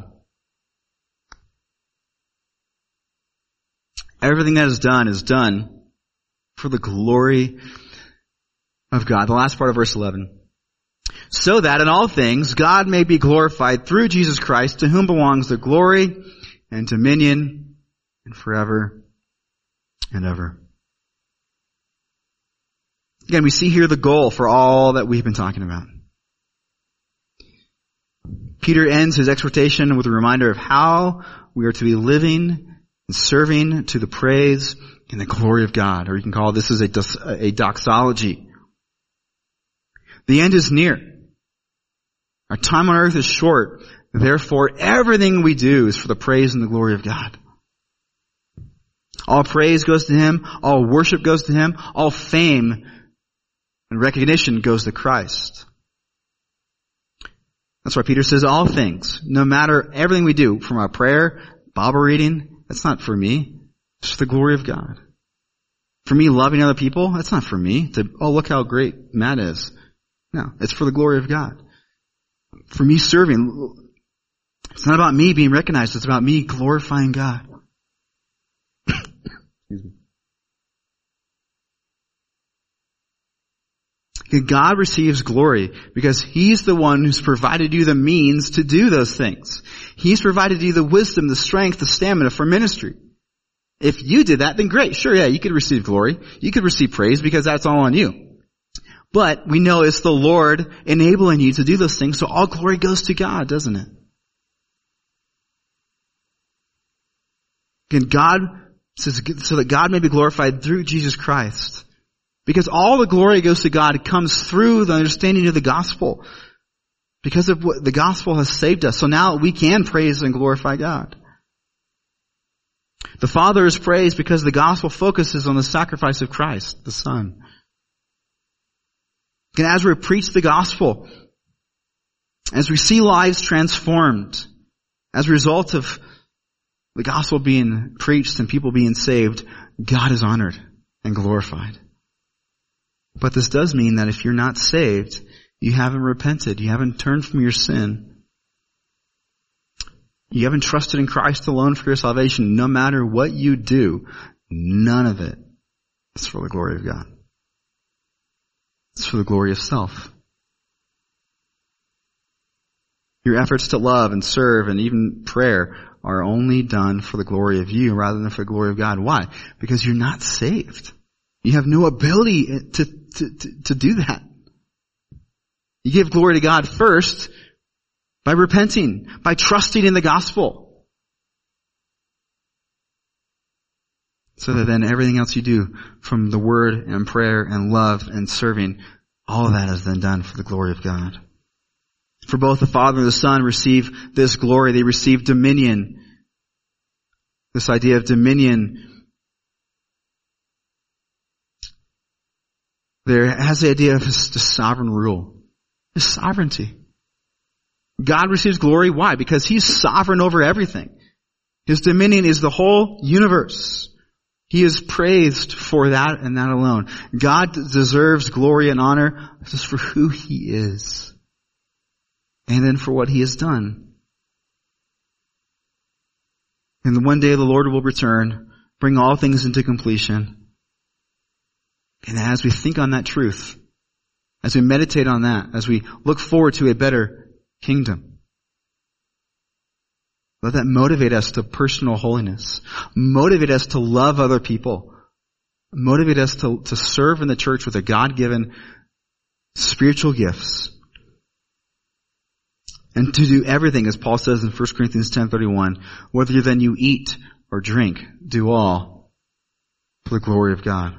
Everything that is done for the glory of God. The last part of verse 11. So that in all things God may be glorified through Jesus Christ, to whom belongs the glory and dominion and forever and ever. Again, we see here the goal for all that we've been talking about. Peter ends his exhortation with a reminder of how we are to be living and serving to the praise and the glory of God. Or you can call this a doxology. The end is near. Our time on earth is short. Therefore, everything we do is for the praise and the glory of God. All praise goes to Him. All worship goes to Him. All fame and recognition goes to Christ. That's why Peter says all things, no matter everything we do, from our prayer, Bible reading, that's not for me. It's for the glory of God. For me loving other people, that's not for me. Look how great Matt is. No, it's for the glory of God. For me serving, it's not about me being recognized, it's about me glorifying God. Excuse me. God receives glory because He's the one who's provided you the means to do those things. He's provided you the wisdom, the strength, the stamina for ministry. If you did that, then great. Sure, yeah, you could receive glory. You could receive praise because that's all on you. But we know it's the Lord enabling you to do those things, so all glory goes to God, doesn't it? And God says, so that God may be glorified through Jesus Christ. Because all the glory goes to God. It comes through the understanding of the gospel. Because of what the gospel has saved us. So now we can praise and glorify God. The Father is praised because the gospel focuses on the sacrifice of Christ, the Son. And as we preach the gospel, as we see lives transformed, as a result of the gospel being preached and people being saved, God is honored and glorified. But this does mean that if you're not saved, you haven't repented, you haven't turned from your sin, you haven't trusted in Christ alone for your salvation, no matter what you do, none of it is for the glory of God. It's for the glory of self. Your efforts to love and serve and even prayer are only done for the glory of you rather than for the glory of God. Why? Because you're not saved. You have no ability to do that. You give glory to God first by repenting, by trusting in the gospel. So that then everything else you do from the word and prayer and love and serving, all of that is then done for the glory of God. For both the Father and the Son receive this glory. They receive dominion. This idea of dominion there has the idea of his sovereign rule, his sovereignty. God receives glory. Why? Because he's sovereign over everything. His dominion is the whole universe. He is praised for that and that alone. God deserves glory and honor just for who he is, and then for what he has done. And one day the Lord will return, bring all things into completion. And as we think on that truth, as we meditate on that, as we look forward to a better kingdom, let that motivate us to personal holiness, motivate us to love other people, motivate us to serve in the church with a God-given spiritual gifts, and to do everything, as Paul says in 1 Corinthians 10:31, whether then you eat or drink, do all for the glory of God.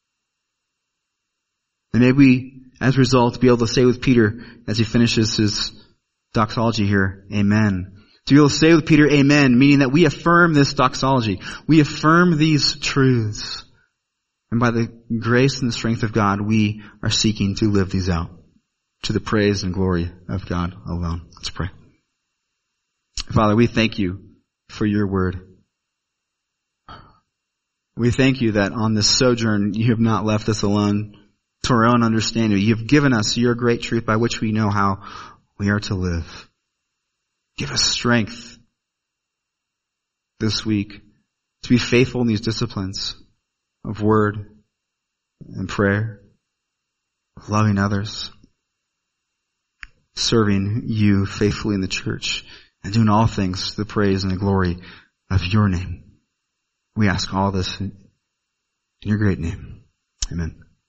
And may we, as a result, be able to say with Peter, as he finishes his doxology here, amen. To be able to say with Peter, amen, meaning that we affirm this doxology. We affirm these truths. And by the grace and the strength of God, we are seeking to live these out to the praise and glory of God alone. Let's pray. Father, we thank you for your word. We thank you that on this sojourn, you have not left us alone to our own understanding. You have given us your great truth by which we know how we are to live. Give us strength this week to be faithful in these disciplines of word and prayer, of loving others, serving you faithfully in the church, and doing all things to the praise and the glory of your name. We ask all this in your great name. Amen.